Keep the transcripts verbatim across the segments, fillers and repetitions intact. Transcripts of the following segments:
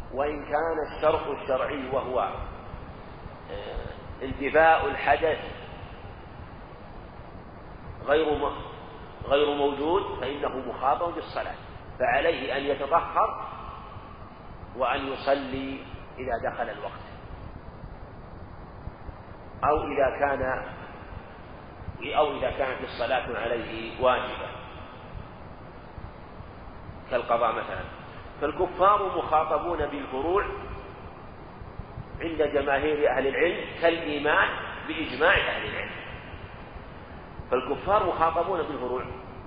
وإن كان الشرط الشرعي وهو انتفاء الحدث غير غير موجود فإنه مخاطب بالصلاة، فعليه أن يتطهر وأن يصلي إذا دخل الوقت، أو إذا كان أو إذا كانت الصلاة عليه واجبة كالقضاء مثلا. فالكفار مخاطبون بالفروع عند جماهير أهل العلم كالإيمان بإجماع أهل العلم، فالكفار مخاطبون بالفروع.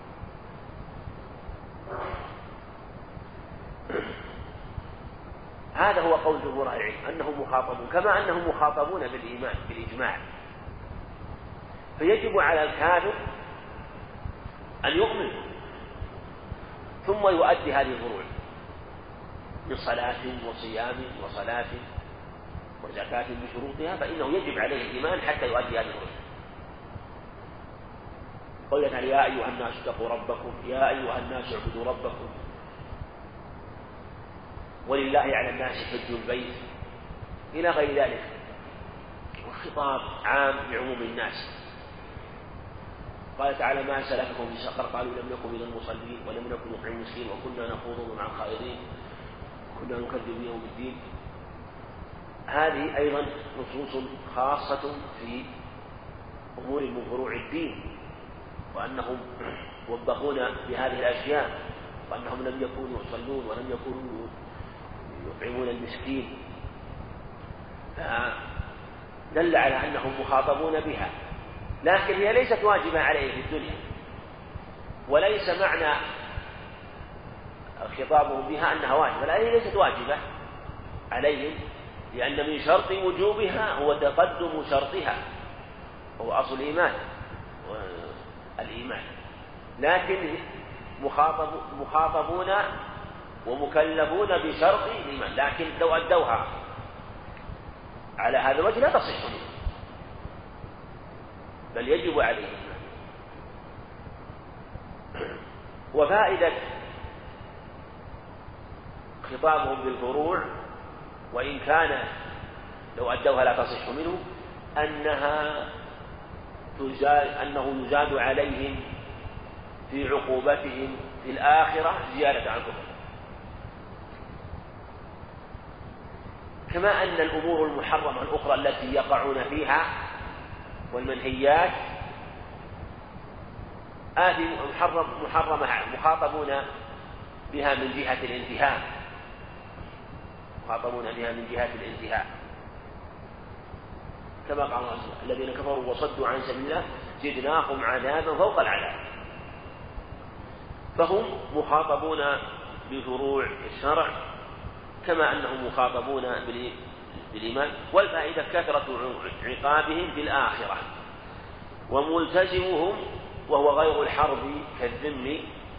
هذا هو قول جمهور أهل العلم أنهم مخاطبون، كما أنهم مخاطبون بالإيمان بالإجماع. فيجب على الكافر أن يؤمن ثم يؤدي هذه الفروع من صلاة وصيام وصلاة وزكاة بشروطها، فإنه يجب عليه الإيمان حتى يؤدي هذه الفروع. قلنا يا أيها الناس اتقوا ربكم، يا أيها الناس اعبدوا ربكم، ولله على الناس حج البيت، إلى غير ذلك، والخطاب عام لعموم الناس. قال تعالى ما سلككم في سقر قالوا لم نكن من المصلين ولم نكن نطعم المسكين وكنا نخوض مع الخائضين وكنا نكذب بيوم الدين. هذه أيضا نصوص خاصة في أمور من فروع الدين، وأنهم وبخون بهذه الأشياء، وأنهم لم يكونوا يصلون ولم يكونوا يطعمون المسكين، فدل على أنهم مخاطبون بها، لكن هي ليست واجبة عليه في الدنيا، وليس معنى خطابهم بها أنها واجبة، لا، هي ليست واجبة عليهم، لأن من شرط وجوبها هو تقدم شرطها، هو أصل الإيمان الإيمان، لكن مخاطب مخاطبون ومكلفون بشرط الإيمان، لكن لو أدوها على هذا الوجه لا تصح منه، بل يجب عليهم. وفائدة خطابهم بالفروع وإن كان لو أدوها لا تصح منه أنها تزاد أنه يزاد عليهم في عقوبتهم في الآخرة زيادة عن كفر، كما أن الأمور المحرمة الأخرى التي يقعون فيها والمنهيات آثم محرم محرمة مخاطبون بها من جهة الانتهاء مخاطبون بها من جهة الانتهاء كما قال الله الذين كفروا وصدوا عن سبيل الله زدناهم عذابا فوق العذاب. فهم مخاطبون بفروع الشرع كما أنهم مخاطبون بالإيمان. والفائدة كثرة عقابهم في الآخرة، وملتزمهم وهو غير الحرب كالذم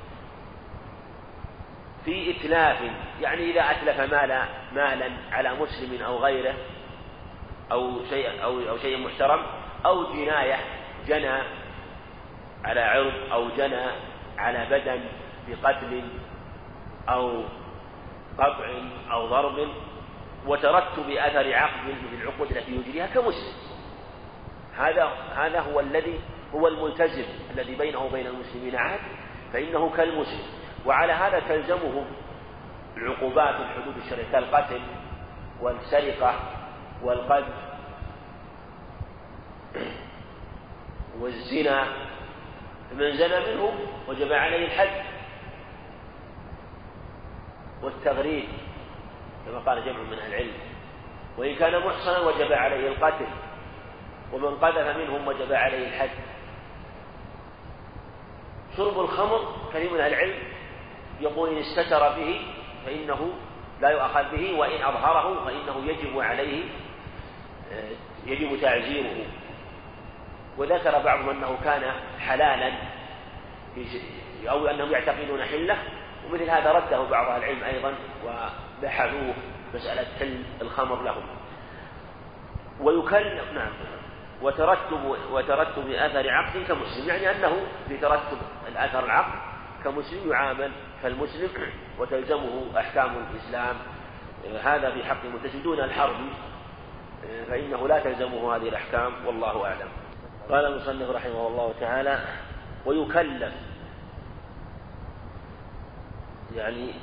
في إتلاف، يعني إذا أتلف مالا مالا على مسلم أو غيره أو شيء أو أو شيء محترم، أو جناية جنى على عرض أو جنى على بدن بقتل أو قطع أو ضرب وترتب أثر عقد من العقود التي يجريها كمسلم، هذا هذا هو الذي هو الملتزم الذي بينه وبين المسلمين عهد، فإنه كالمسلم. وعلى هذا تلزمه العقوبات الحدود الشرعية كالقتل والسرقة والقذف والزنا، فمن زنى منهم وجب عليه الحد والتغريب كما قال جمع من أهل العلم، وإن كان محصنا وجب عليه القتل، ومن قذف منهم وجب عليه الحد. شرب الخمر كثير من أهل العلم يقول إن استتر به فإنه لا يؤخذ به، وإن أظهره فإنه يجب عليه يجب تعزيره. وذكر بعضهم أنه كان حلالا أو أنهم يعتقدون حله، ومثل هذا رده بعض أهل العلم أيضا وبحثوه مسألة حل الخمر لهم. ويكلف نعم وترتب وترتب أثر عقد كمسلم، يعني أنه في ترتب الأثر العقد كمسلم يعامل كالمسلم وتلزمه أحكام الإسلام هذا في حق المرتشي دون الحرب، فإنه لا تلزمه هذه الأحكام، والله أعلم. قال المصنف رحمه الله تعالى: ويكلف، يعني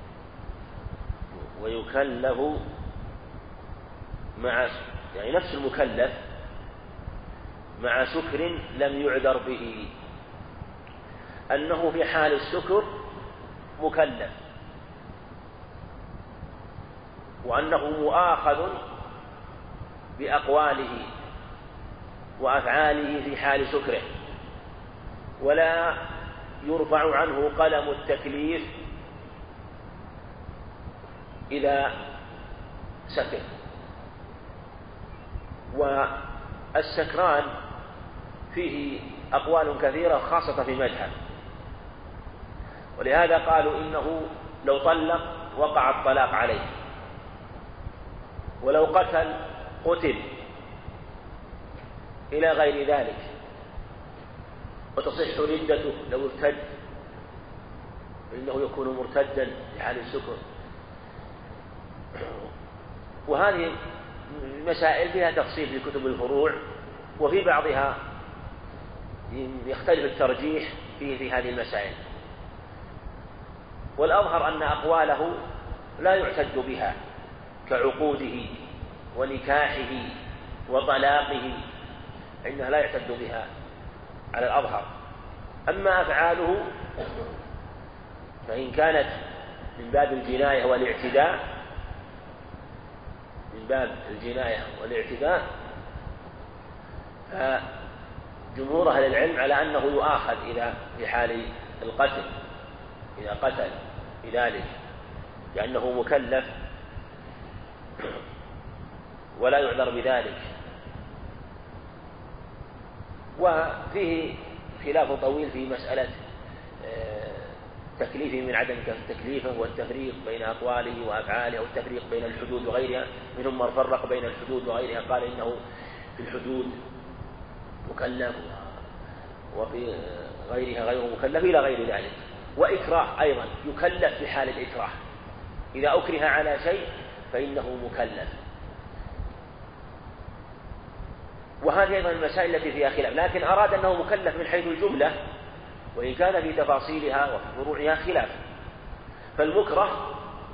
ويكلف مع يعني نفس المكلف مع سكر لم يعذر به، أنه في حال السكر مكلف، وأنه مؤاخذ بأقواله وأفعاله في حال سكره، ولا يرفع عنه قلم التكليف إذا سكر. والسكران فيه أقوال كثيرة خاصة في مذهب، ولهذا قالوا إنه لو طلق وقع الطلاق عليه، ولو قتل قتل، إلى غير ذلك، وتصح ردته لو ارتد، فإنه يكون مرتدا في حال السكر. وهذه مسائل فيها تفصيل في كتب الفروع، وفي بعضها يختلف الترجيح فيه في هذه المسائل، والأظهر أن أقواله لا يعتد بها كعقوده ونكاحه وطلاقه، إنها لا يعتد بها على الأظهر. أما أفعاله فإن كانت من باب الجناية والاعتداء من باب الجناية والاعتداء فجمهور أهل العلم على أنه يؤاخذ إذا في حال القتل، إذا قتل بذلك، لأنه مكلف ولا يعذر بذلك. وفيه خلاف طويل في مسألة تكليفه من عدم تكليفه، والتفريق بين أقواله وأفعاله، أو التفريق بين الحدود وغيرها. منهم من فرق بين الحدود وغيرها، قال إنه في الحدود مكلف وفي غيرها غير مكلف، إلى غير ذلك. وإكراه أيضا يكلف في حال الإكراه، إذا أكره على شيء فإنه مكلف. وهذه أيضا المسائل التي فيها خلاف، لكن أراد أنه مكلف من حيث الجملة، وإن كان في تفاصيلها وفي فروعها خلاف. فالمكره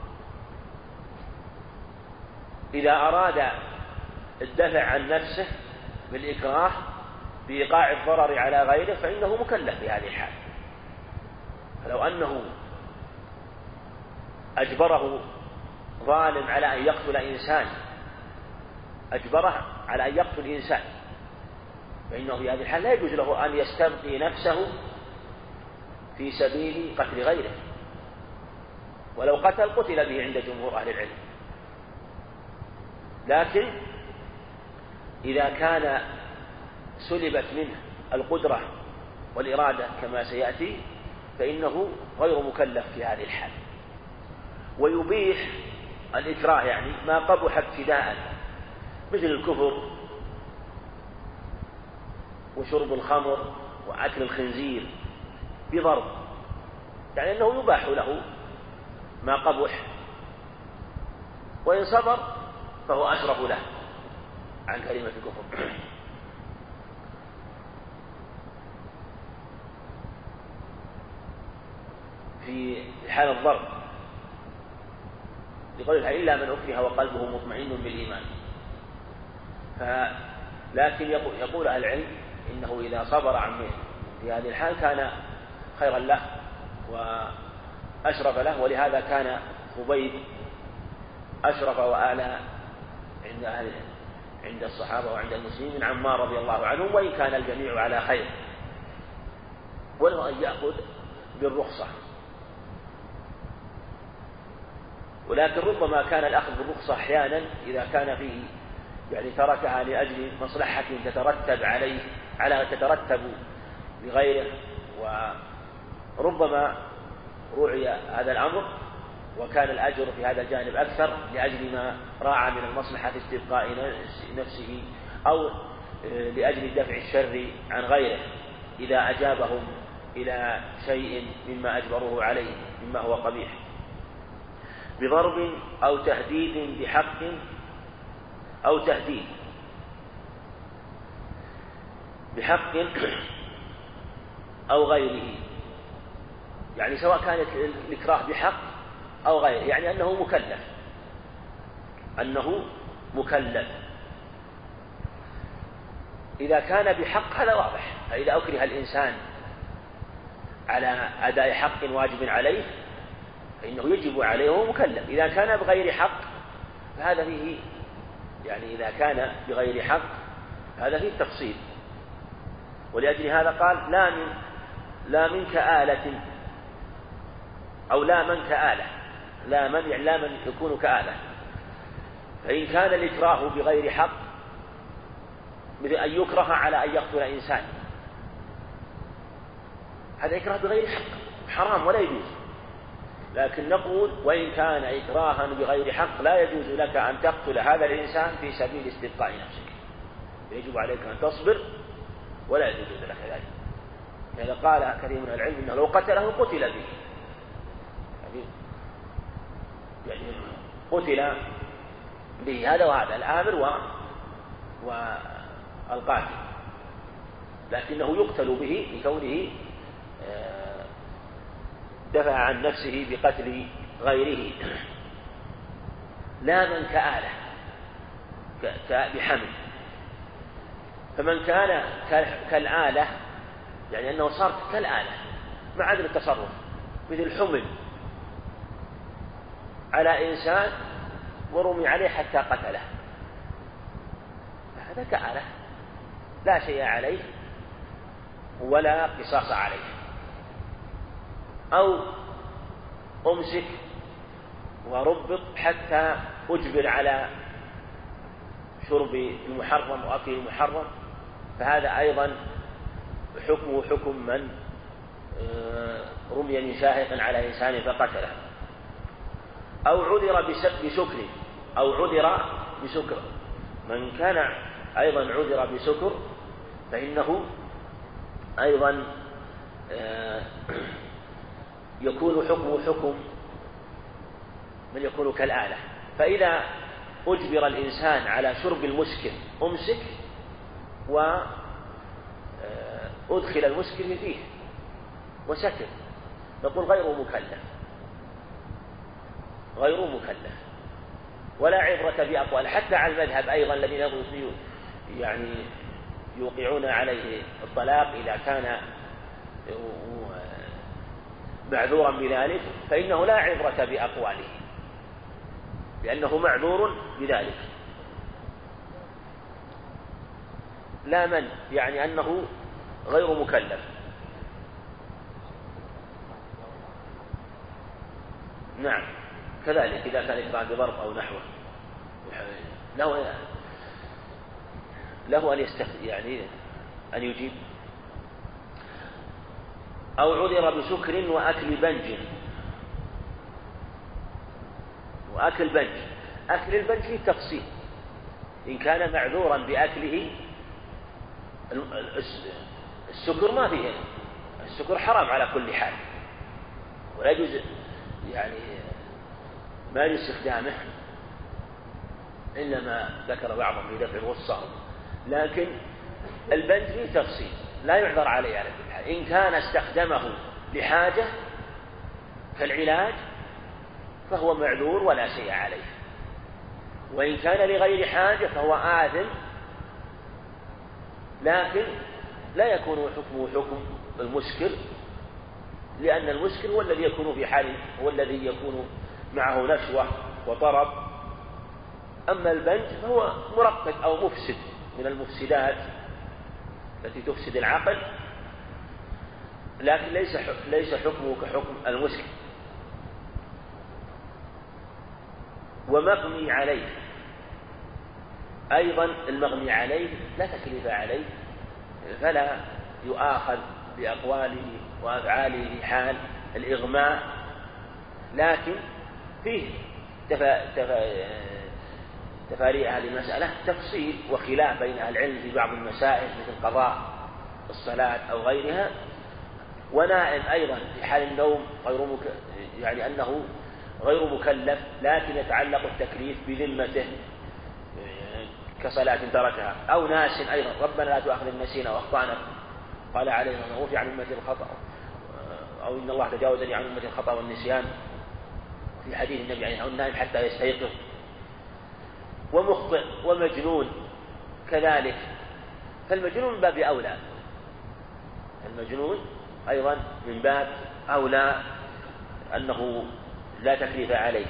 إذا أراد الدفع عن نفسه بالإكراه بإيقاع الضرر على غيره فإنه مكلف في هذه الحال. فلو أنه أجبره ظالم على أن يقتل إنسان، أجبره على أن يقتل إنسان، فإنه في هذه الحال لا يجوز له أن يستبقي نفسه في سبيل قتل غيره، ولو قتل قتل به عند جمهور أهل العلم. لكن إذا كان سلبت منه القدرة والإرادة كما سيأتي فإنه غير مكلف في هذه الحال. ويبيح الإكراه يعني ما قبح ابتداء، مثل الكفر وشرب الخمر وأكل الخنزير بضرب، يعني أنه يباح له ما قبح، وإن صبر فهو أشرف له عن كلمة الكفر. في حال الضرب لقولها إلا من أكره وقلبه مطمئن بالإيمان. لكن يقول, يقول أهل العلم إنه إذا صبر عن في هذه الحال كان خيرا له وأشرف له، ولهذا كان خبيب أشرف وأعلى عند أهل عند الصحابة وعند المسلمين من عمار رضي الله عنهم، وإن كان الجميع على خير. وله أن يأخذ بالرخصة، ولكن ربما كان الأخذ بالرخصة أحيانا إذا كان فيه يعني تركها لأجل مصلحة تترتب عليه على تترتب لغيره، وربما رعي هذا الأمر وكان الأجر في هذا الجانب أكثر لأجل ما راعى من المصلحة في استبقاء نفسه أو لأجل دفع الشر عن غيره إذا بضرب أو تهديد بحق أو تهديد بحق أو غيره، يعني سواء كانت الإكراه بحق أو غيره، يعني أنه مكلف أنه مكلف إذا كان بحق هذا واضح، فإذا أكره الإنسان على أداء حق واجب عليه فإنه يجب عليه وهو مكلف. إذا كان بغير حق فهذا فيه، يعني إذا كان بغير حق هذا فيه تفصيل. ولأجل هذا قال لا من لا من كآلة أو لا من كآلة، لا من يعني لا من يكون كآلة. فإن كان الإكراه بغير حق مثل أن يكره على أن يقتل إنسان، هذا إكراه بغير حق حرام ولا يجوز. لكن نقول وإن كان إكراها بغير حق لا يجوز لك أن تقتل هذا الإنسان في سبيل استبقاء نفسك، يجب عليك أن تصبر ولا يجوز لك ذلك. لذا قال كثير من العلم إنه لو قتله قتل به، يعني قتل به هذا وهذا الآمر و... والقاتل، لكنه يقتل به لكونه دفع عن نفسه بقتل غيره. لا من كآلة بحمل، فمن كان كالآلة يعني أنه صار كالآلة مع عدم التصرف، مثل حمل على إنسان ورمي عليه حتى قتله، هذا كآلة لا شيء عليه ولا قصاص عليه. أو أمسك وربط حتى أجبر على شرب المحرم وأكل المحرم، فهذا أيضا حكمه حكم من رمي من شاهق على إنسان فقتله. أو عذر بسكر أو عذر بسكر، من كان أيضا عذر بسكر فإنه أيضا يكون حكمه حكم من يكون كالآلة. فإذا أجبر الإنسان على شرب المسكر أمسك وأدخل المسكر فيه وسكر، نقول غير مكلف غير مكلف ولا عبرة بأقوال. حتى على المذهب أيضا الذين يعني يوقعون عليه الطلاق إذا كان معذورا بذلك فإنه لا عبرة بأقواله لأنه معذور بذلك. لا من يعني أنه غير مكلف. نعم كذلك إذا كان إكراه بضرب أو نحوه له له أن يستخدم يعني أن يجيب. أو عذر بسكر وأكل بنج وأكل بنج. أكل البنج فيه تفصيل، إن كان معذورا بأكله السكر ما فيه، السكر حرام على كل حال ولا يجوز يعني ما يجوز استخدامه إلا ما ذكر بعضهم في دفع الغصة. لكن البنج فيه تفصيل لا يعذر عليه على كل حال. إن كان استخدمه لحاجة كالعلاج فهو معذور ولا شيء عليه، وإن كان لغير حاجة فهو آثم، لكن لا يكون حكمه حكم المسكر، لأن المسكر هو الذي يكون في حال هو الذي يكون معه نشوة وطرب. أما البنج فهو مرقد أو مفسد من المفسدات التي تفسد العقل، لكن ليس ليس حكمه كحكم المسكر. ومغمي عليه أيضا، المغمي عليه لا تكليف عليه فلا يؤاخذ بأقواله وأفعاله في حال الإغماء، لكن فيه تفا تفا تفاريع هذه المسألة تفصيل وخلاف بين أهل العلم في بعض المسائل مثل قضاء الصلاة أو غيرها. ونائم أيضا في حال النوم غير مك... يعني أنه غير مكلف لكن يتعلق التكليف بذمته كصلاة تركها، أو ناس أيضا ربنا لا تؤاخذنا إن نسينا وأخطأنا، قال عليه وفي عن أمة الخطأ، أو إن الله تجاوز لي عن أمة الخطأ والنسيان في حديث النبي عليه الصلاة والسلام النائم حتى يستيقظ. ومخطئ ومجنون كذلك، فالمجنون من باب أولى، المجنون أيضا من باب أولى أنه لا تكليف عليه.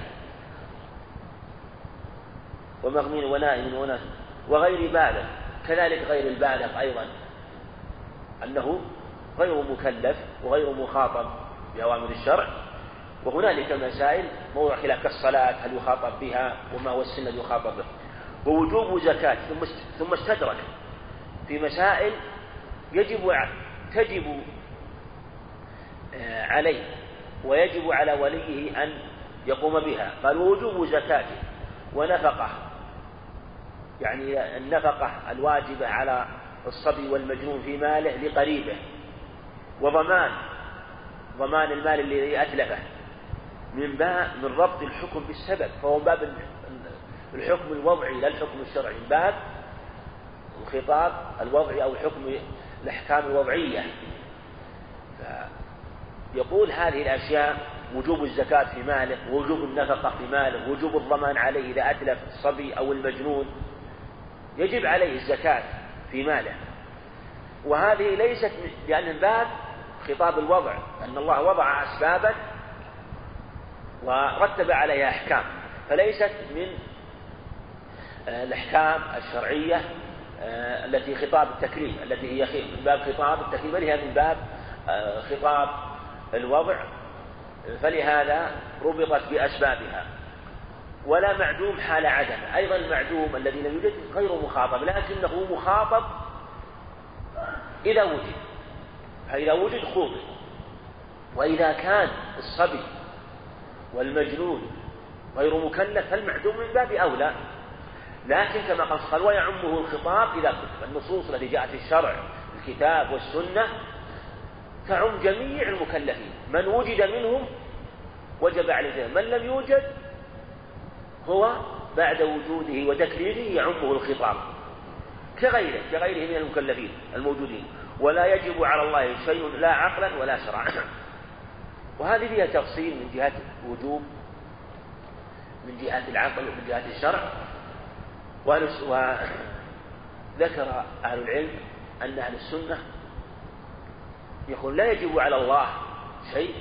ومغمين ونائم وناس وغير بالغ كذلك، غير البالغ أيضا أنه غير مكلف وغير مخاطب بأوامر الشرع. وهنالك مسائل موضع خلاف كالصلاة هل يخاطب بها وما هو السن الذي يخاطب به، ووجوب زكاة، ثم استدرك في مسائل يجب تجب عليه ويجب على وليه أن يقوم بها. قال ووجوب زكاة ونفقة، يعني النفقة الواجبة على الصبي والمجنون في ماله لقريبه، وضمان ضمان المال الذي أتلفه من باب من ربط الحكم بالسبب، فهو باب الحكم الوضعي لا الحكم الشرعي، من باب الخطاب الوضعي أو الحكم الأحكام الوضعية. يقول هذه الأشياء وجوب الزكاة في ماله، ووجوب النفقة في ماله، ووجوب الضمان عليه إذا أتلف الصبي أو المجنون يجب عليه الزكاة في ماله. وهذه ليست لأن باب خطاب الوضع، أن الله وضع أسبابا ورتب عليها أحكام، فليست من الأحكام الشرعية التي خطاب التكليف التي هي من باب خطاب التكليف، بل هي من باب خطاب الوضع، فلهذا ربطت بأسبابها. ولا معدوم حال عدم، أيضا المعدوم الذي لم يوجد غير مخاطب، لكنه مخاطب إذا وجد، فإذا وجد خوض. وإذا كان الصبي والمجنون غير مكلف فالمعدوم من باب أولى، لكن كما قال ويعمه الخطاب إذا كتب. النصوص التي جاءت في الشرع الكتاب والسنة تعم جميع المكلفين، من وجد منهم وجب عليه، من لم يوجد هو بعد وجوده وتكليفه يعمه الخطاب كغيره كغيره من المكلفين الموجودين. ولا يجب على الله شيء لا عقلا ولا شرعا. وهذه فيها تفصيل من جهة وجوب من جهة العقل ومن جهة الشرع. وذكر أهل العلم أن أهل السنة يقول لا يجب على الله شيء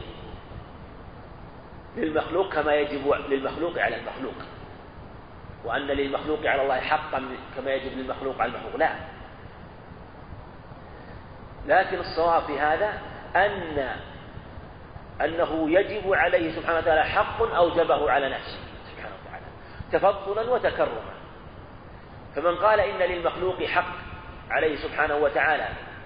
للمخلوق كما يجب للمخلوق على المخلوق، وأن للمخلوق على الله حقا كما يجب للمخلوق على المخلوق، لا. لكن الصواب في هذا أن أنه يجب عليه سبحانه وتعالى حق أوجبه على نفسه سبحانه وتعالى تفضلا وتكرما. فمن قال إن للمخلوق حق عليه سبحانه وتعالى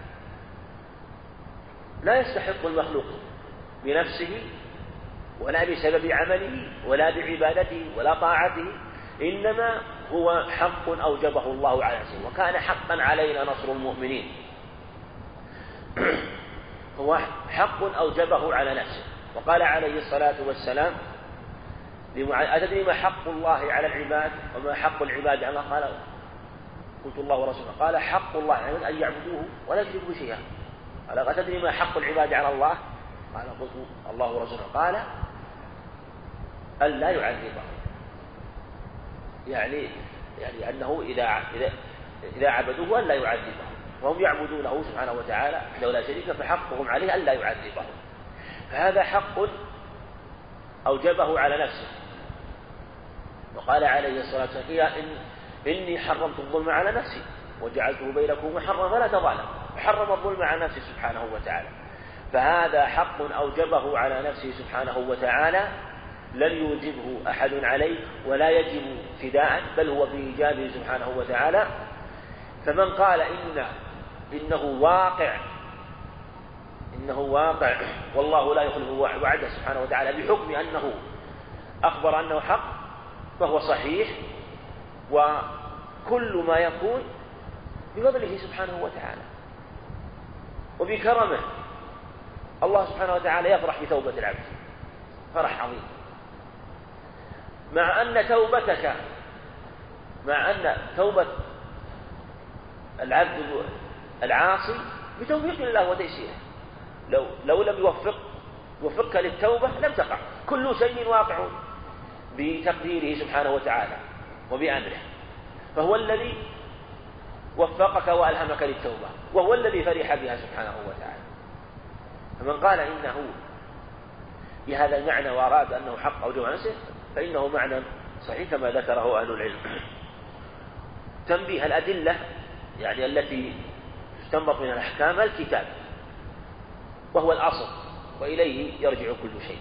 لا يستحق المخلوق بنفسه ولا بسبب عمله ولا بعبادته ولا طاعته، إنما هو حق أوجبه الله على نفسه. وكان حقا علينا نصر المؤمنين، هو حق أوجبه على نفسه. وقال عليه الصلاة والسلام أتدري ما حق الله على العباد وما حق العباد على الله؟ قال قلت الله ورسوله. قال حق الله يعني أن يعبدوه ولا يشركوا شيئا. قال أتدري ما حق العباد على الله؟ قال قلت الله ورسوله. قال ألا يعذبه، يعني يعني أنه إذا إذا إذا عبدوه ألا يعذبه، وهم يعبدونه سبحانه وتعالى لو لا شريك فحقهم عليه ألا يعذبه. فهذا حق أوجبه على نفسه. وقال عليه الصلاة والسلام إن إني حرمت الظلم على نفسي وجعلته بينكم محرما فلا تظالموا، حرم الظلم على نفسه سبحانه وتعالى. فهذا حق أوجبه على نفسه سبحانه وتعالى لن يوجبه أحد عليه ولا يجب فداء، بل هو بإيجابه سبحانه وتعالى. فمن قال إن إنه واقع إنه واقع والله لا يخلف وعده سبحانه وتعالى بحكم أنه أخبر أنه حق فهو صحيح، وكل ما يكون بفضله سبحانه وتعالى وبكرمه. الله سبحانه وتعالى يفرح بتوبة العبد فرح عظيم، مع أن توبتك مع أن توبة العبد العاصي بتوفيق الله وتيسيره، لو لو لم يوفق يوفقك للتوبة لم تقع. كل شيء واقع بتقديره سبحانه وتعالى وبأمره، فهو الذي وفقك وألهمك للتوبة، وهو الذي فرح بها سبحانه وتعالى. فمن قال إنه بهذا المعنى وأراد أنه حق أو جواب نفسه فإنه معنى صحيح كما ذكره أهل العلم. تنبيه الأدلة يعني التي تستنبط من الأحكام الكتاب، وهو الأصل وإليه يرجع كل شيء،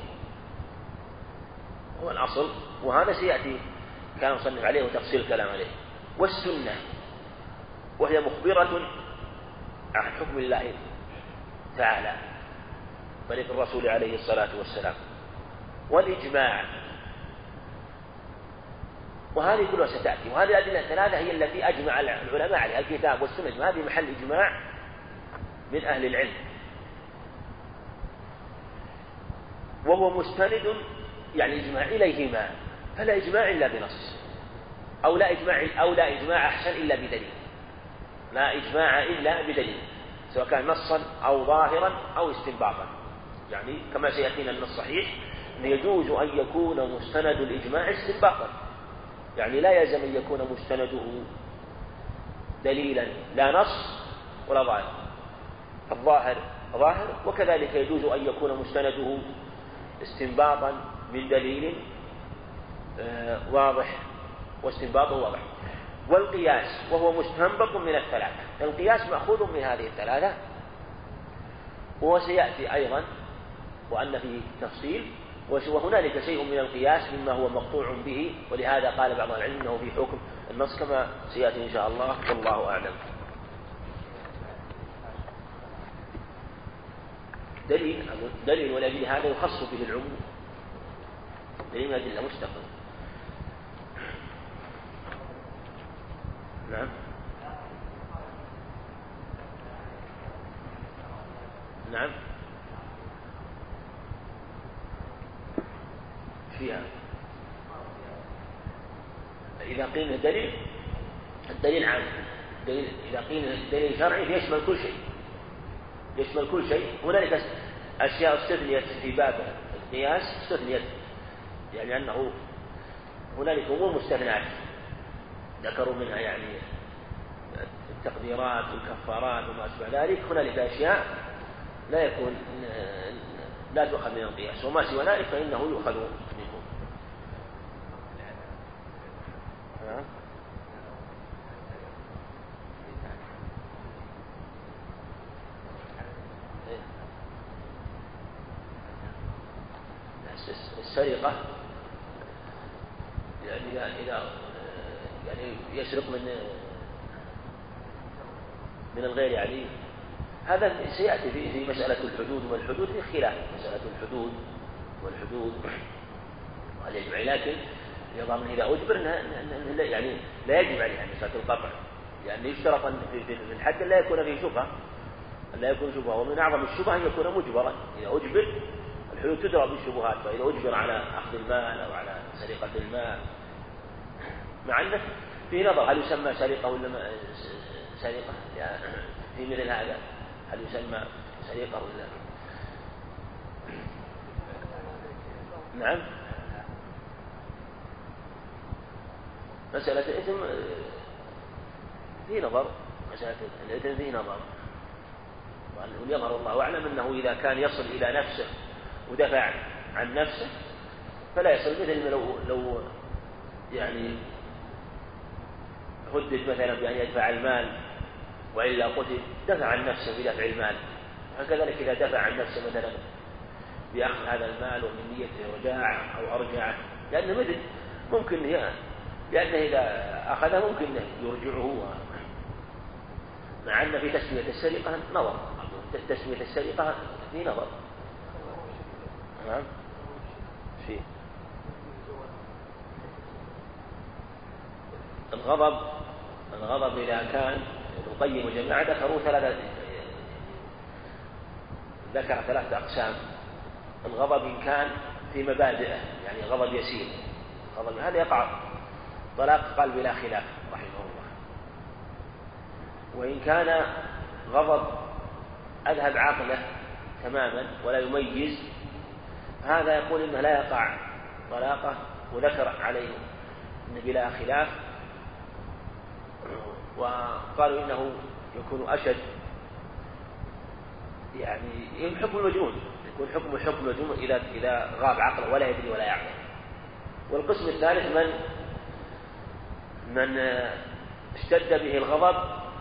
هو الأصل، وهذا سيأتي كلام مصنف عليه وتفصيل الكلام عليه. والسنة وهي مخبرة عن حكم الله تعالى طريق الرسول عليه الصلاة والسلام. والإجماع، وهذه كلها ستأتي، وهذه الأدلة الثلاثة هي التي أجمع العلماء عليها، الكتاب والسنة، هذه محل إجماع من أهل العلم، وهو مستند يعني إجماع إليهما، فلا إجماع إلا بنص، أو لا إجماع أو لا إجماع أحسن إلا بدليل، لا إجماع إلا بدليل، سواء كان نصا أو ظاهرا أو استنباطا. يعني كما سيأتينا من الصحيح أن يجوز أن يكون مستند الإجماع استنباطا، يعني لا يلزم أن يكون مستنده دليلا لا نص ولا ظاهر، الظاهر ظاهر، وكذلك يجوز أن يكون مستنده استنباطا من دليل واضح واستنباطه واضح. والقياس وهو مستنبط من الثلاثة، القياس مأخوذ من هذه الثلاثة، وسيأتي أيضا وأن فيه تفصيل، وهنالك شيء من القياس مما هو مقطوع به، ولهذا قال بعض العلم أنه في حكم النص كما سيأتي إن شاء الله، والله أعلم. دليل دليل ولأجل هذا يخص به العموم، دليل من أدلة مستقل. نعم نعم فيها إذا قيل الدليل الدليل عام، دليل إذا قيل الدليل شرعي يشمل كل شيء، يشمل كل شيء. هنالك أشياء استثنيت في باب القياس، استثنيت يعني أنه هنالك أمور مستثنات ذكروا منها يعني التقديرات والكفارات وما أشبه ذلك، هنالك أشياء لا يكون لا تؤخذ من القياس، وما سوى ذلك فإنه يؤخذ منه. السرقة يعني إذا إذا يعني يسرق من من الغير يعني، هذا سيأتي في في مسألة الحدود، والحدود في خلاف مسألة الحدود والحدود وهل يجب عليه، لكن يظن إذا أجبر يعني لا يجب عليه يعني مسألة القطع، لأن يعني يشترط أن في الحد لا يكون فيه شبهة، لا يكون شبهة، ومن أعظم الشبهة أن يكون مجبرا. إذا أجبر الحدود تدرى بالشبهات، فإذا أجبر على أخذ المال أو على سرقة المال، مع أنه في نظر هل يسمى سرقة ولا سرقة يعني في مثل هذا، هل يسمى سرقة ولا نعم. مسألة الإثم في نظر، مسألة الإثم في نظر، ويظهر الله أعلم أنه إذا كان يصل إلى نفسه ودفع عن نفسه فلا يصل، مثل لو, لو يعني هدد مثلا بأن يدفع المال وإلا قتل دفع عن نفسه بدفع المال، وكذلك إذا دفع عن نفسه مثلا بأخذ هذا المال ومن نيته رجاع أو أرجع، لأنه مثل ممكن لأنه إذا أخذه ممكن يرجعه، مع أن في تسمية السرقة نظر، تسمية السرقة في نظر. نعم في الغضب، الغضب إذا كان القيم وجماعة ذكروا ثلاثة، ذكر ثلاثة أقسام. الغضب إن كان في مبادئه يعني غضب يسير، غضب هذا يقع طلاق قال بلا خلاف رحمه الله. وإن كان غضب أذهب عقله تماما ولا يميز هذا يقول إنه لا يقع طلاقه، وذكر عليه إن بلا خلاف، وقالوا إنه يكون أشد، يعني حكم المجنون، يكون حكم حكم المجنون إذا إذا غاب عقله ولا يدري ولا يعقل. والقسم الثالث من من اشتد به الغضب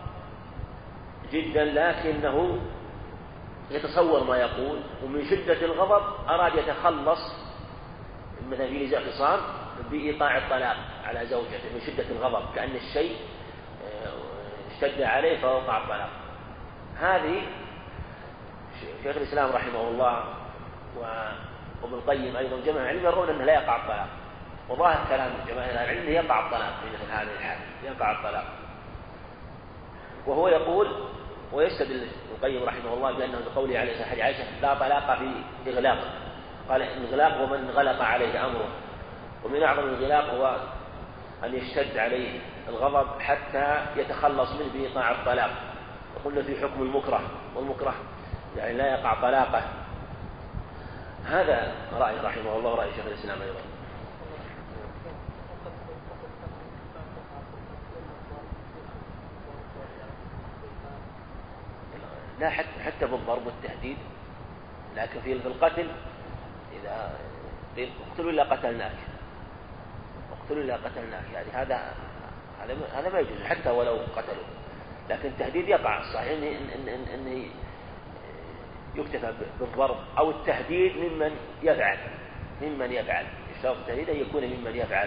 جدا لكنه يتصور ما يقول، ومن شدة الغضب أراد يتخلص، مثلا في نزاع خصام بإيقاع الطلاق على زوجته من شدة الغضب، كأن الشيء اشتد عليه فوقع الطلاق. هذه شيخ الإسلام رحمه الله وابن القيم أيضا جمع العلم يرون أنه لا يقع الطلاق، وظاهر كلام جماهير العلم يقع الطلاق في مثل هذه الحال، يقع الطلاق. وهو يقول ويستدل ابن القيم رحمه الله بأنه بقوله عليه صحيح عائشة لا طلاق في إغلاق، قال الإغلاق هو من غلق عليه أمره، ومن أعظم الإغلاق هو أن يشتد عليه الغضب حتى يتخلص منه بإيقاع الطلاق. وقلنا في حكم المكره، والمكره يعني لا يقع طلاقه. هذا رأي رحمه الله ورأي شيخ الإسلام أيضا. لا حتى حتى بالضرب والتهديد، لكن في القتل إذا اقتلوا إلا قتلناك، اقتلوا إلا قتلناك، يعني هذا هذا هذا ما يجوز حتى ولو قتلوا. لكن التهديد يقع صحيح إن إن إن إن يكتفى بالضرب أو التهديد ممن يفعل ممن يفعل يشترط التهديد أن يكون ممن يفعل.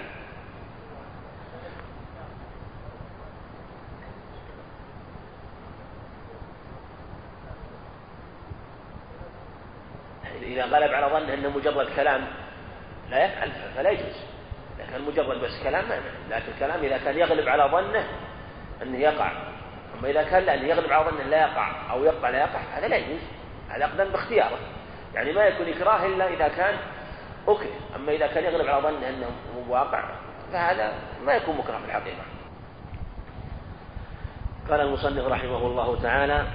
إذا غلب على ظنه أنه مجرد كلام لا يفعل فلا يجوز، لكن مجرد بس كلام ما، لكن الكلام إذا كان يغلب على ظنه أنه يقع. أما إذا كان لأنه يغلب على ظنه لا يقع أو يقع لا يقع هذا لا يجوز، هذا أقدم باختياره، يعني ما يكون إكراه إلا إذا كان أكره. أما إذا كان يغلب على ظنه أنه واقع فهذا ما يكون مكره في الحقيقة. قال المصنف رحمه الله تعالى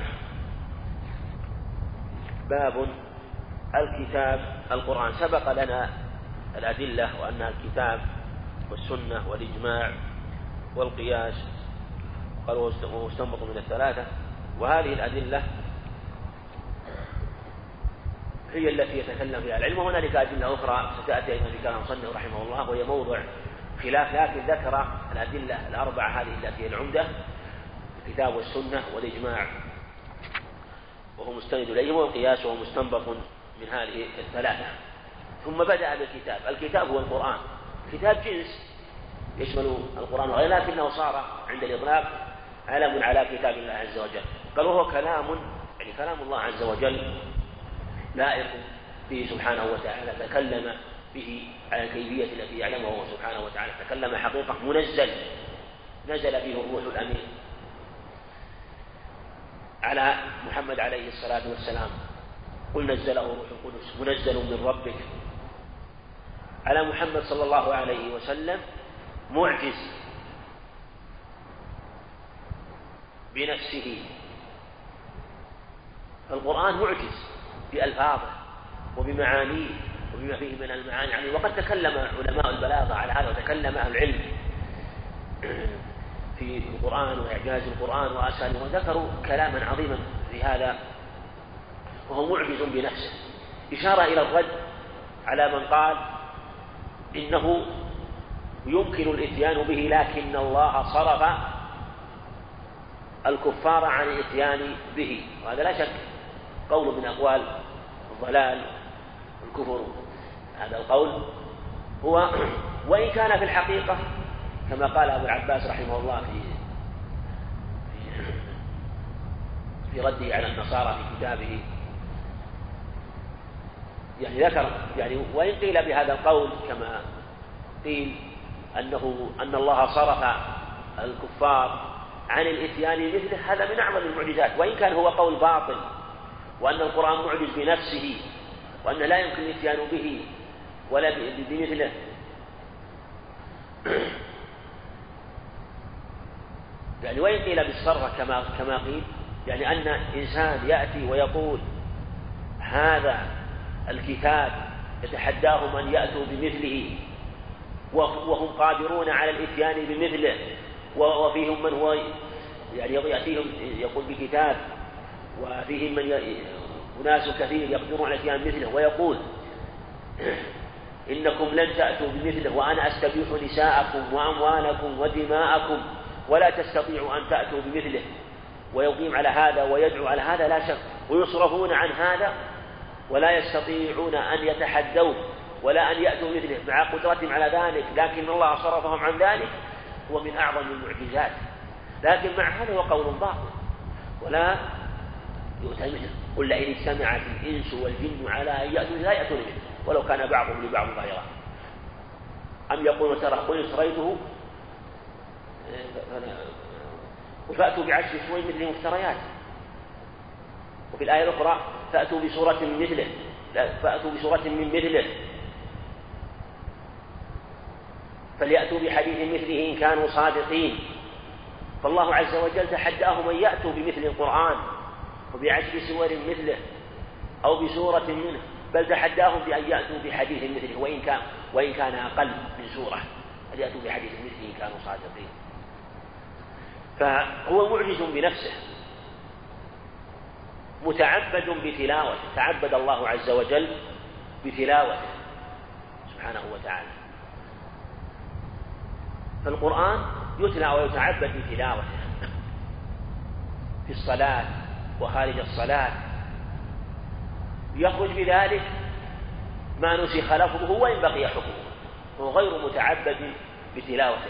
باب الكتاب القرآن. سبق لنا الأدلة وأنها الكتاب والسنة والإجماع والقياس، قال وهو استنبط من الثلاثة، وهذه الأدلة هي التي يتكلم فيها العلم. وهنالك أدلة أخرى ستأتي أيضا في كلام المصنف رحمه الله وهي موضع خلاف، لكن ذكر الأدلة الأربعة هذه التي هي العمدة، الكتاب والسنة والإجماع وهو مستند إليهم، والقياس وهو مستنبط من هذه الثلاثة. ثم بدأ بالكتاب. الكتاب هو القرآن، كتاب جنس يشمل القرآن وغيره، لكنه صار عند الإطلاق علم على كتاب الله عز وجل. قال وهو كلام، يعني كلام الله عز وجل لائق به سبحانه وتعالى، تكلم به على الكيفية التي يعلمها هو سبحانه وتعالى، تكلم حقيقة، منزل، نزل به الروح الأمين على محمد عليه الصلاة والسلام، قل نزله روح القدس منزل من ربك على محمد صلى الله عليه وسلم، معجز بنفسه. القرآن معجز بألفاظه وبمعانيه وبما فيه من المعاني، يعني وقد تكلم علماء البلاغة على هذا، وتكلم أهل العلم في القرآن وإعجاز القرآن وأسانيده، وذكروا كلاما عظيما في هذا، وهو معجز بنفسه، إشارة إلى الرد على من قال إنه يمكن الإتيان به لكن الله صرف الكفار عن الإتيان به. وهذا لا شك قول من أقوال الضلال والكفر. هذا القول هو وإن كان في الحقيقة كما قال أبو العباس رحمه الله في في رده على النصارى في كتابه، يعني ذكر يعني وإن قيل بهذا القول كما قيل أنه أن الله صرف الكفار عن الإتيان مثله، هذا من أعظم المعجزات، وإن كان هو قول باطل، وأن القرآن معجز بنفسه وأن لا يمكن الإتيان به ولا بمثله، يعني وإن قيل بالسرة كما كما قيل، يعني أن إنسان يأتي ويقول هذا الكتاب يتحداهم أن يأتوا بمثله وهم قادرون على الإتيان بمثله، وفيهم من هو يعني يأتيهم يقول بكتاب وفيهم من أناس كثير يقدرون على الإتيان بمثله، ويقول إنكم لن تأتوا بمثله وأنا أستبيح نساءكم وأموالكم ودماءكم ولا تستطيعوا أن تأتوا بمثله، ويقيم على هذا ويدعو على هذا لا شك، ويصرفون عن هذا ولا يستطيعون أن يتحدوا ولا أن يأتوا مثله مع قدرتهم على ذلك، لكن الله صرفهم عن ذلك، هو من أعظم المعجزات. لكن مع هذا هو قول باطل ولا يؤتى مثله. قل لئن اجتمعت الإنس والجن على أن يأتوا لا يأتون مثله ولو كان بعضهم لبعض ظهيرا. أم يقولون ترى قل اشتريته فأتوا بعشر سور مثله مفتريات، وفي الآية الأخرى فأتوا بسورة من مثله، فأتوا بسورة من مثله فليأتوا بحديث مثله إن كانوا صادقين. فالله عز وجل تحداهم أن يأتوا بمثل القرآن وبعشر سور مثله أو بسورة منه، بل تحداهم بأن يأتوا بحديث مثله وإن كان, وإن كان أقل من سورة، أن يأتوا بحديث مثله إن كانوا صادقين. فهو معجز بنفسه متعبد بتلاوته، تعبد الله عز وجل بتلاوته سبحانه وتعالى. فالقرآن يتلى ويتعبد بتلاوته في الصلاة وخارج الصلاة، يخرج بذلك ما نسخ لفظه وإن بقي حكمه، هو غير متعبد بتلاوته،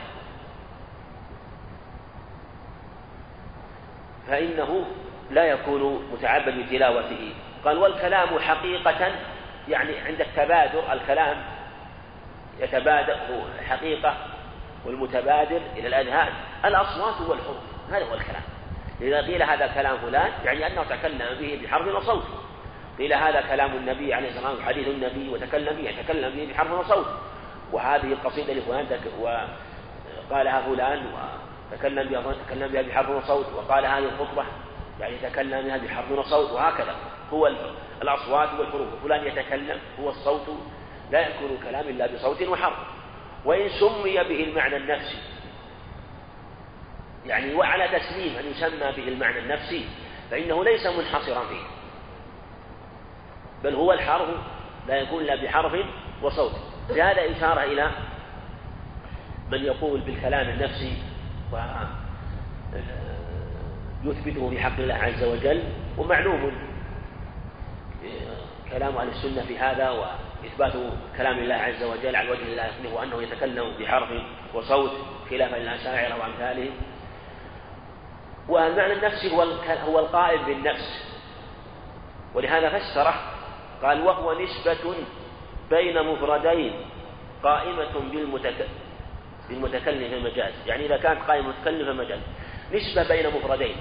فإنه لا يكون متعبد بتلاوته. قال والكلام حقيقة، يعني عند التبادر الكلام يتبادر حقيقة، والمتبادر إلى الأذهان الأصوات والحروف، هذا هو الكلام. إذا قيل هذا كلام فلان يعني أنه تكلم به بحرف وصوت، قيل هذا كلام النبي عليه الصلاة والسلام حديث النبي وتكلم به يتكلم به بحرف وصوت، وهذه القصيدة لفلان وقالها فلان وتكلم بها تكلم بها بحرف وصوت، وقال هذه الخطبة يعني تكلم بها بحرف وصوت، وهكذا هو الأصوات والحروف. فلان يتكلم هو الصوت لا يكون كلام إلا بصوت وحرف. وإن سمي به المعنى النفسي يعني وعلى تسليم أن يسمى به المعنى النفسي فإنه ليس منحصرا فيه، بل هو الحرف لا يكون إلا بحرف وصوت. لهذا إشارة إلى من يقول بالكلام النفسي ويثبته في حق الله عز وجل، ومعلوم كلام أهل السنة في هذا وإثبات كلام الله عز وجل على الوجه لا يخلف أنه يتكلم بحرف وصوت خلافا للأشاعرة وأمثالهم. والمعنى النفسي هو القائم بالنفس، ولهذا فسره قال وهو نسبة بين مفردين قائمة بالمتكلم في المجاز، يعني إذا كانت قائمة متكلم في المجاز نسبة بين مفردين.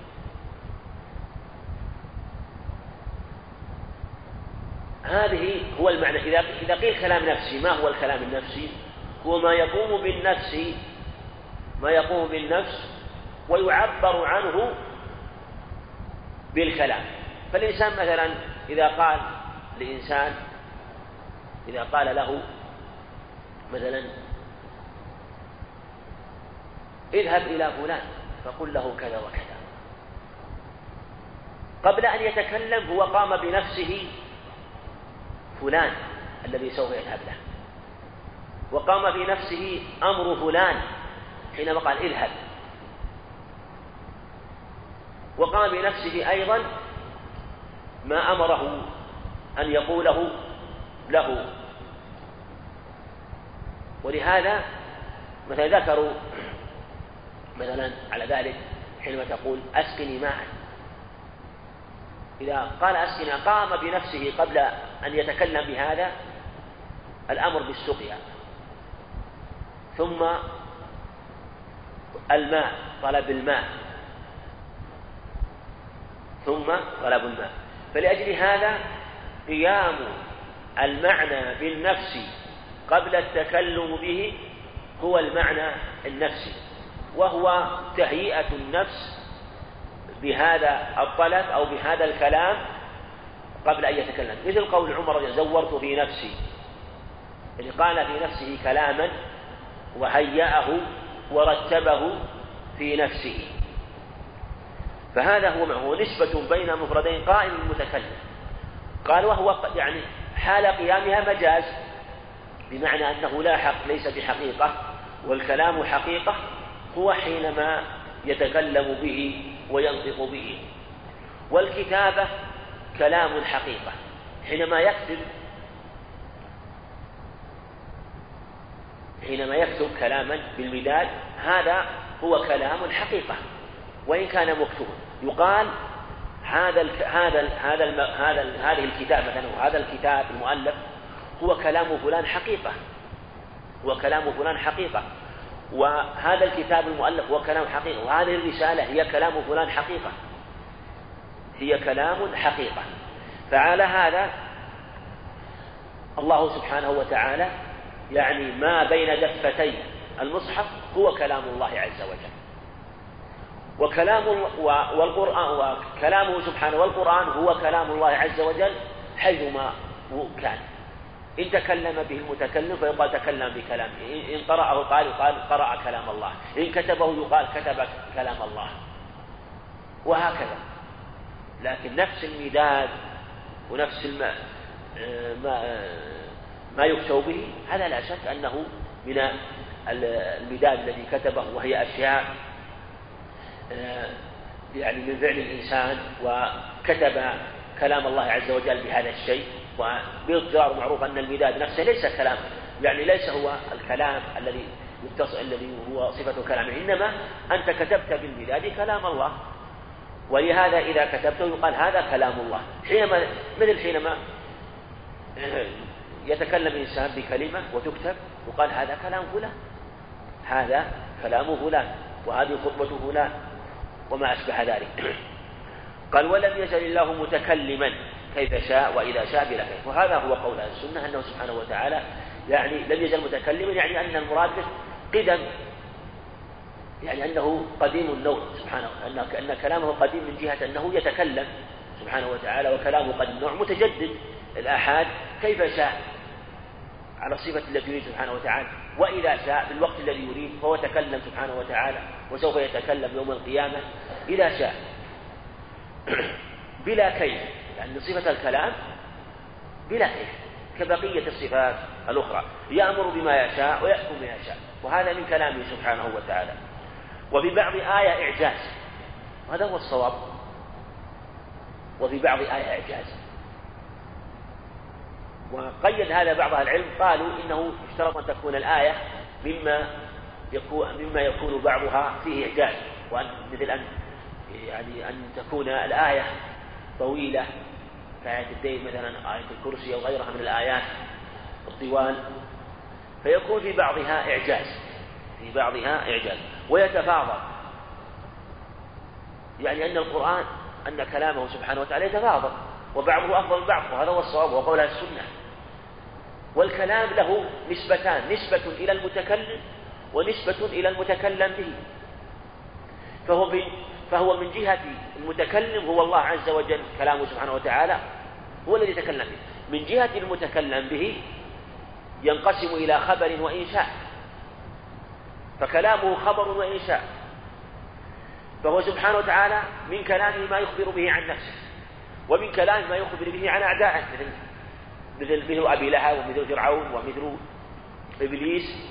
هذه هو المعنى. إذا قيل كلام نفسي، ما هو الكلام النفسي؟ هو ما يقوم بالنفس ما يقوم بالنفس ويعبر عنه بالكلام. فالإنسان مثلا إذا قال لإنسان إذا قال له مثلا اذهب إلى فلان فقل له كذا وكذا، قبل أن يتكلم هو قام بنفسه فلان الذي سوف يذهب له، وقام بنفسه أمر فلان حينما قال اذهب، وقام بنفسه أيضا ما أمره أن يقوله له. ولهذا مثلا ذكروا مثلا على ذلك حينما تقول أسقني ماء، إذا قال أسقني قام بنفسه قبل أن يتكلم بهذا الأمر بالسقيا، ثم الماء طلب الماء، ثم طلب الماء. فلأجل هذا قيام المعنى بالنفس قبل التكلم به هو المعنى النفسي، وهو تهيئة النفس بهذا الطلب أو بهذا الكلام قبل أن يتكلم، مثل قول عمر زورت في نفسي، اللي قال في نفسه كلاما وهيأه ورتبه في نفسه. فهذا هو هو نسبة بين مفردين قائم المتكلم. قال وهو يعني حال قيامها مجاز، بمعنى أنه لا حق ليس بحقيقة، والكلام حقيقة هو حينما يتكلم به وينطق به. والكتابة كلام الحقيقة، حينما يكتب حينما يكتب كلاما بالمداد هذا هو كلام الحقيقة وإن كان مكتوبا. يقال هذا ال هذا ال هذا ال هذا ال هذه الكتاب مثلا، هذا الكتاب المؤلف هو كلام فلان حقيقة، هو كلام فلان حقيقة، وهذا الكتاب المؤلف هو كلام حقيقة، وهذه الرسالة هي كلام فلان حقيقة، هي كلام حقيقة. فعلى هذا الله سبحانه وتعالى يعني ما بين دفتي المصحف هو كلام الله عز وجل، وكلام والقرآن وكلامه سبحانه والقرآن هو كلام الله عز وجل حيثما كان. إن تكلم به المتكلم فيقال تكلم بكلامه، إن قرأه قال يقال قرأ كلام الله، إن كتبه يقال كتب كلام الله، وهكذا. لكن نفس المداد ونفس الم... ما... ما يكتب به هذا لا شك أنه من المداد الذي كتبه، وهي أشياء يعني من فعل الإنسان، وكتب كلام الله عز وجل بهذا الشيء. وباضطرار معروف أن المداد نفسه ليس كلام، يعني ليس هو الكلام الذي يتصل الذي هو صفة كلامه، إنما أنت كتبت بالمداد كلام الله، ولهذا إذا كتبته يقال هذا كلام الله. حينما مثل حينما يتكلم إنسان بكلمة وتكتب يقال هذا كلام فلان، هذا كلام فلان، وهذه خطبة فلان، وما أشبه ذلك. قال ولم يزل الله متكلما كيف شاء وإذا شاء بلا كيف. وهذا هو قول أهل السنة أنه سبحانه وتعالى يعني لم يزل متكلما، يعني أن المراد به قدم، يعني أنه قديم النوع سبحانه، أن أن كلامه قديم من جهة أنه يتكلم سبحانه وتعالى، وكلامه قديم النوع متجدد الآحاد كيف شاء على الصفة التي يريد سبحانه وتعالى، وإذا شاء بالوقت الذي يريد، فهو تكلم سبحانه وتعالى وسوف يتكلم يوم القيامة إذا شاء بلا كيف، لأن صفة الكلام بلا كيف كبقية الصفات الأخرى، يأمر بما يشاء ويحكم بما يشاء، وهذا من كلامه سبحانه وتعالى. وفي بعض آية إعجاز، وهذا هو الصواب، وفي بعض آية إعجاز. وقيد هذا بعض أهل العلم، قالوا إنه اشترط أن تكون الآية مما يكون مما يكون بعضها فيه إعجاز، وأن مثل أن يعني أن تكون الآية طويلة كآية الدين مثلا، آية الكرسي أو غيرها من الآيات الطوال، فيكون في بعضها إعجاز في بعضها إعجاز ويتفاضل، يعني أن القرآن أن كلامه سبحانه وتعالى يتفاضل، وبعضه أفضل من بعض، وهذا هو الصواب وقول أهل السنة. والكلام له نسبتان، نسبة إلى المتكلم ونسبة إلى المتكلم به. فهو من فهو من جهة المتكلم هو الله عز وجل، كلامه سبحانه وتعالى هو الذي يتكلم به. من جهة المتكلم به ينقسم إلى خبر وإنشاء، فكلامه خبر وإنشاء، فهو سبحانه وتعالى من كلامه ما يخبر به عن نفسه، ومن كلامه ما يخبر به عن أعدائه، مثل مثل مثل أبي لهب ومثل فرعون ومثل إبليس.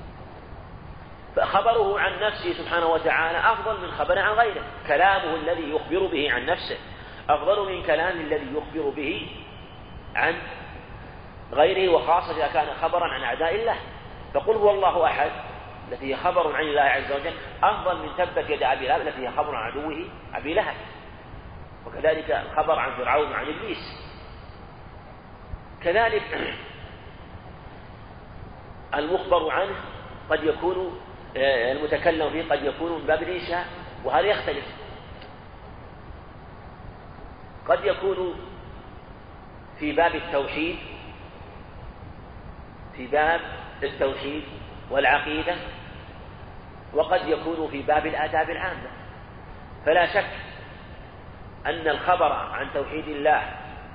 فخبره عن نفسه سبحانه وتعالى أفضل من خبره عن غيره، كلامه الذي يخبر به عن نفسه أفضل من كلامه الذي يخبر به عن غيره، وخاصة إذا كان خبرا عن أعداء الله. فقل هو الله أحد التي هي خبر عن الله عز وجل أفضل من تبت يد أبي لهب التي هي خبر عن عدوه أبي لهب، وكذلك خبر عن فرعون وعن إبليس. كذلك المخبر عنه قد يكون المتكلم فيه قد يكون من باب الإنشاء، وهذا يختلف، قد يكون في باب التوحيد في باب التوحيد والعقيدة، وقد يكون في باب الآداب العامة. فلا شك أن الخبر عن توحيد الله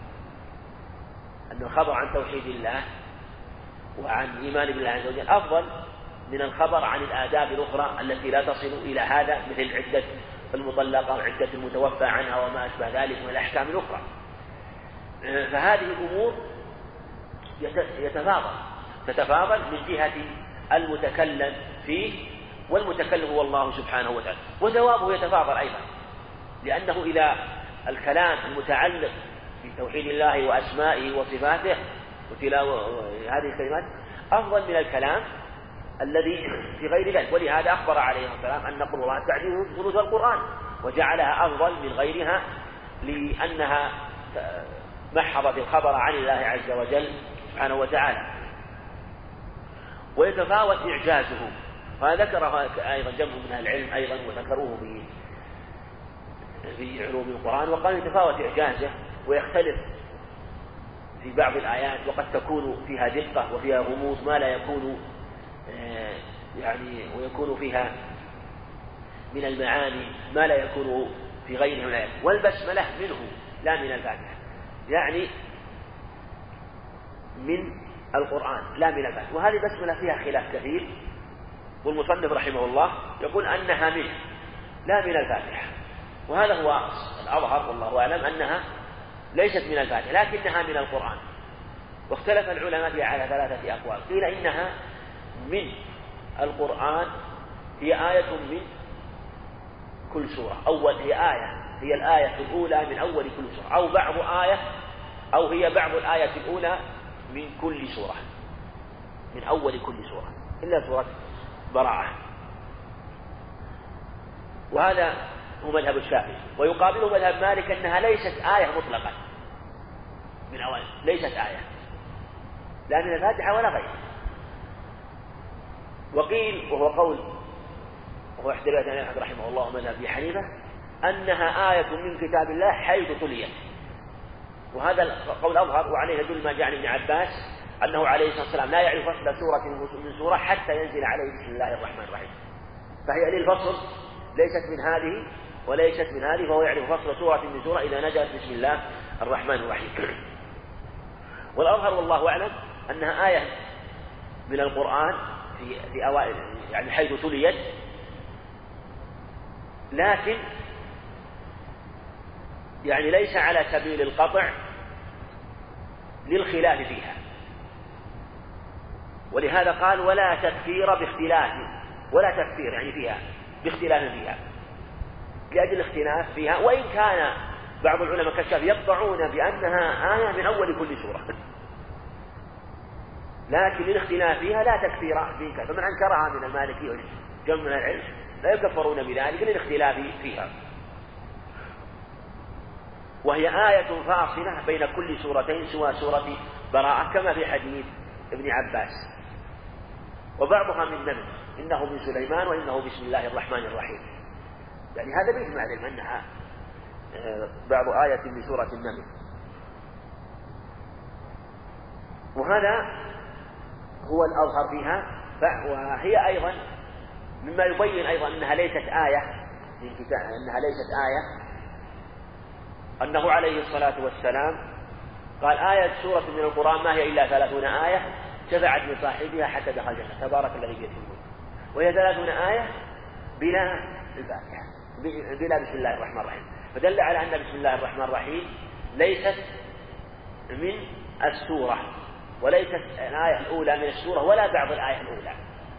أن الخبر عن توحيد الله وعن إيمان بالله عز وجل أفضل من الخبر عن الآداب الأخرى التي لا تصل إلى هذا، مثل عدة المطلقة وعدة المتوفى عنها وما أشبه ذلك من الأحكام الأخرى. فهذه الأمور يتفاضل تتفاضل من جهة المتكلم فيه، والمتكلم هو الله سبحانه وتعالى، وجوابه يتفاضل أيضا، لأنه إذا الكلام المتعلق بتوحيد الله وأسمائه وصفاته وتلاوة هذه الكلمات أفضل من الكلام الذي في غير ذلك. ولهذا أخبر عليه السلام أن قل الله تعديل ثلث القرآن، وجعلها أفضل من غيرها لأنها محضت الخبر عن الله عز وجل سبحانه وتعالى. ويتفاوت إعجازه، فذكره أيضا جمع من أهل العلم أيضا وذكروه في في علوم القرآن، وقال يتفاوت إعجازه ويختلف في بعض الآيات، وقد تكون فيها دقة وفيها غموض ما لا يكون يعني ويكون فيها من المعاني ما لا يكون في غيرها من الآيات. والبسملة منه لا من الفاتحة، يعني من القرآن لا من الفاتحة. وهذه البسملة فيها خلاف كثير، والمصنف رحمه الله يقول أنها منه لا من الفاتحة، وهذا هو الأظهر والله أعلم أنها ليست من الفاتحة لكنها من القرآن. واختلف العلماء فيها على ثلاثة أقوال. قيل إنها من القرآن، هي آية من كل سورة، أول هي آية هي الآية الأولى من أول كل سورة، أو بعض آية أو هي بعض الآية الأولى من كل سورة، من أول كل سورة إلا سورة براءة. وهذا هو مذهب الشافعي. ويقابله مذهب مالك أنها ليست آية مطلقا من أول، ليست آية لا من الفاتحة ولا غيرها. وقيل وهو قول وهو إحدى روايات أحمد رحمه الله ومذهب أبي حنيفة أنها آية من كتاب الله حيث تليت، وهذا القول أظهر، وعليه يدل ما جاء عن ابن عباس أنه عليه الصلاة والسلام لا يعرف فصل سورة من سورة حتى ينزل عليه بسم الله الرحمن الرحيم، فهي للفصل ليست من هذه وليست من هذه، فهو يعرف فصل سورة من سورة إذا نزلت بسم الله الرحمن الرحيم. والأظهر والله أعلم أنها آية من القرآن في في أوائل يعني حيث تليت، لكن يعني ليس على سبيل القطع للخلاف فيها. ولهذا قال ولا تكفير باختلاف، ولا تكفير يعني فيها باختلاف فيها لأجل الاختلاف فيها. وإن كان بعض العلماء كالشافعي يقطعون بأنها آية من أول كل سورة، لكن للاختلاف فيها لا تكفير فيها، فمن أنكرها من المالكي وجمع من العلم لا يكفرون بذلك للاختلاف فيها. وهي آية فاصلة بين كل سورتين سوى سورة براءة كما في حديث ابن عباس. وبعضها من نمل إنه من سليمان وإنه بسم الله الرحمن الرحيم، يعني هذا بإجماع العلم أنها بعض آية من سورة النمل. وهذا هو الأظهر فيها. وهي أيضا مما يبين أيضا أنها ليست آية من كتاب، أنها ليست آية أنه عليه الصلاة والسلام قال آية سورة من القرآن ما هي إلا ثلاثون آية شفعت لصاحبها حتى دخل الجنة تبارك الذي بيده الملك، وهي ثلاثون آية بلا الفاتحة بلا بسم الله الرحمن الرحيم، فدل على أن بسم الله الرحمن الرحيم ليست من السورة وليست الآية الأولى من السورة ولا بعض الآية الأولى.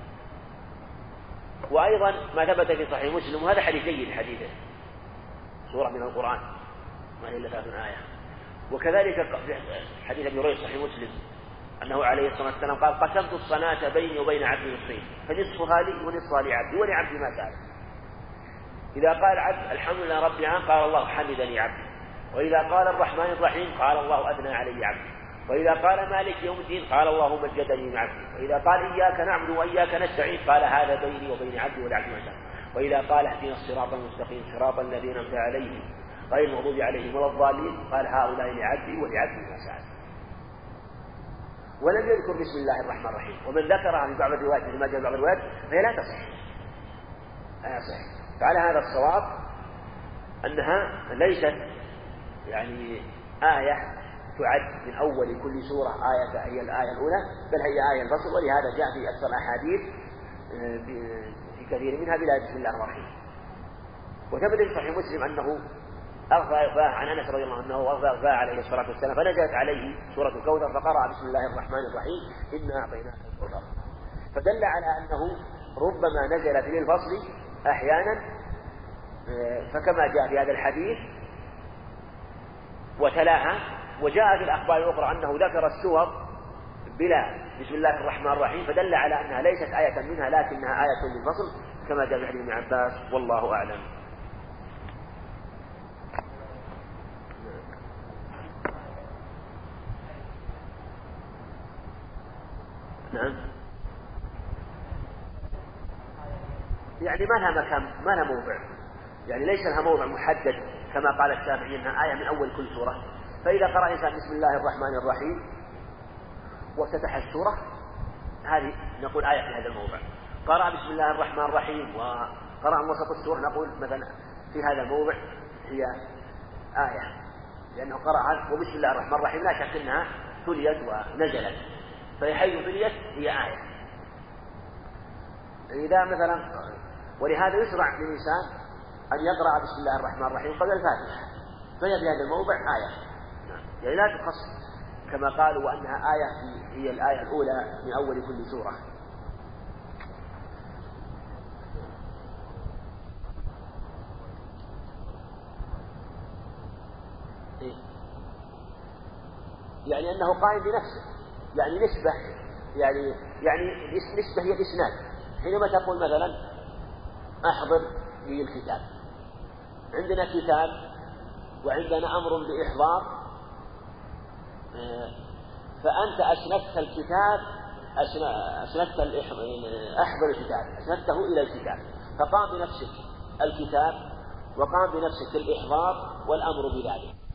وأيضا ما ثبت في صحيح مسلم، وهذا حديث جيد حديثه سورة من القرآن ما هي إلا ثلاثون آية. وكذلك حديث أبي هريرة صحيح مسلم أنه عليه الصلاة والسلام قال قسمت الصلاة بيني وبين عبدي نصفين فنصفها لي ونصفها لعبدي ولعبدي ما سأل. إذا قال عبد الحمد لله رب العالمين قال الله حمدني عبدي، وإذا قال الرحمن الرحيم قال الله أثنى علي عبدي، وإذا قال مالك يوم الدين قال الله مجدني مع عبدي، وإذا قال إياك نعبد وإياك نستعين قال هذا بيني وبين عبدي ولعبدي ما سأل، وإذا قال اهدنا الصراط المستقيم صراط الذين أنعمت عليهم غير المغضوب عليهم ولا الضالين قال هؤلاء لعبدي ولعبدي ما سأل. ولم يذكر بسم الله الرحمن الرحيم، ومن ذكرها في بعض الروايات مثل ما جاء في بعض الروايات فهي لا تصح لا تصح. فعلى هذا الصواب أنها ليست يعني آية تعد من أول كل سورة آية هي الآية الأولى، بل هي آية الفصل، ولهذا جاء في أكثر الأحاديث في كثير منها بلا بسم الله الرحمن الرحيم. وثبت في صحيح مسلم أنه أغفى إغفاء عن أنس رضي الله عنه أنه أغفى إغفاء عليه الصلاة والسلام فنزلت عليه سورة الكوثر فقرأ بسم الله الرحمن الرحيم إنا أعطيناك الكوثر، فدل على أنه ربما نزلت للفصل أحيانا، فكما جاء في هذا الحديث وتلاها. وجاء في الأخبار الأخرى أنه ذكر السور بلا بسم الله الرحمن الرحيم، فدل على أنها ليست آية منها لكنها آية للفصل كما جاء في حديث ابن عباس والله أعلم. نعم، يعني ما لها مكان، ما لها موضع، يعني ليس لها موضع محدد كما قال الشافعي انها آية من أول كل سورة. فإذا قرأ إنسان بسم الله الرحمن الرحيم وافتتح السورة هذه نقول آية في هذا الموضع. قرأ بسم الله الرحمن الرحيم وقرأ من وسط السورة نقول مثلا في هذا الموضع هي آية، لأنه قرأ وبسم الله الرحمن الرحيم لا شك أنها تليت ونزلت، فحيث تليت هي آية. إذا مثلا ولهذا يشرع للإنسان أن يقرأ بسم الله الرحمن الرحيم قبل الفاتحة، فهي في هذا الموضع آية، يعني لا تخص كما قالوا وأنها آية هي الآية الأولى من أول كل سورة. إيه؟ يعني أنه قائم بنفسه، يعني نسبة، يعني يعني نسبة هي الإسناد. حينما تقول مثلا أحضر لي الكتاب، عندنا كتاب وعندنا أمر بإحضار، فأنت أسندت الكتاب أسندت أحضر الكتاب أسندته إلى الكتاب، فقام بنفسك الكتاب وقام بنفسك الإحضار والأمر بذلك.